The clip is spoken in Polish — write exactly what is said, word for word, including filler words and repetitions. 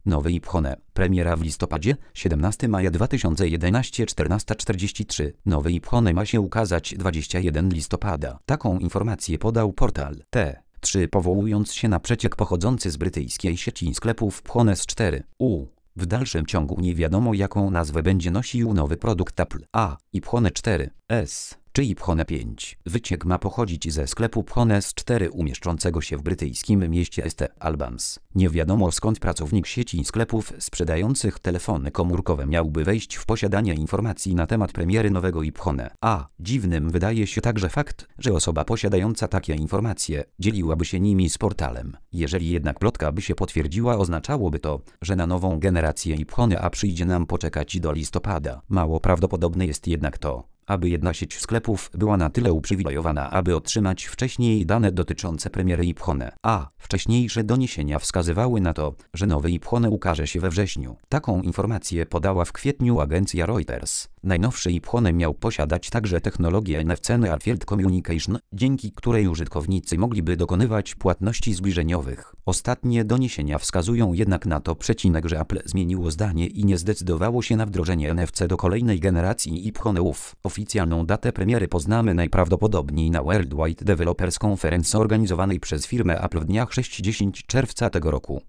Nowy iPhone. Premiera w listopadzie, siedemnastego maja dwa tysiące jedenastego, czternasta czterdzieści trzy. Nowy iPhone ma się ukazać dwudziestego pierwszego listopada. Taką informację podał portal T trzy, powołując się na przeciek pochodzący z brytyjskiej sieci sklepów iPhone S cztery U. W dalszym ciągu nie wiadomo, jaką nazwę będzie nosił nowy produkt Apple. A. iPhone cztery S czy iPhone pięć. Wyciek ma pochodzić ze sklepu iPhone S cztery umieszczącego się w brytyjskim mieście East Albans. Nie wiadomo, skąd pracownik sieci sklepów sprzedających telefony komórkowe miałby wejść w posiadanie informacji na temat premiery nowego iPhone. A dziwnym wydaje się także fakt, że osoba posiadająca takie informacje dzieliłaby się nimi z portalem. Jeżeli jednak plotka by się potwierdziła, oznaczałoby to, że na nową generację iPhone A przyjdzie nam poczekać do listopada. Mało prawdopodobne jest jednak to, aby jedna sieć sklepów była na tyle uprzywilejowana, aby otrzymać wcześniej dane dotyczące premiery iPhone A. Wcześniejsze doniesienia wskazywały na to, że nowy iPhone ukaże się we wrześniu. Taką informację podała w kwietniu agencja Reuters. Najnowszy iPhone miał posiadać także technologię N F C Near Field Communication, dzięki której użytkownicy mogliby dokonywać płatności zbliżeniowych. Ostatnie doniesienia wskazują jednak na to, przecinek, że Apple zmieniło zdanie i nie zdecydowało się na wdrożenie N F C do kolejnej generacji iPhone'ów. Oficjalną datę premiery poznamy najprawdopodobniej na Worldwide Developers Conference organizowanej przez firmę Apple w dniach szóstego do dziesiątego czerwca tego roku.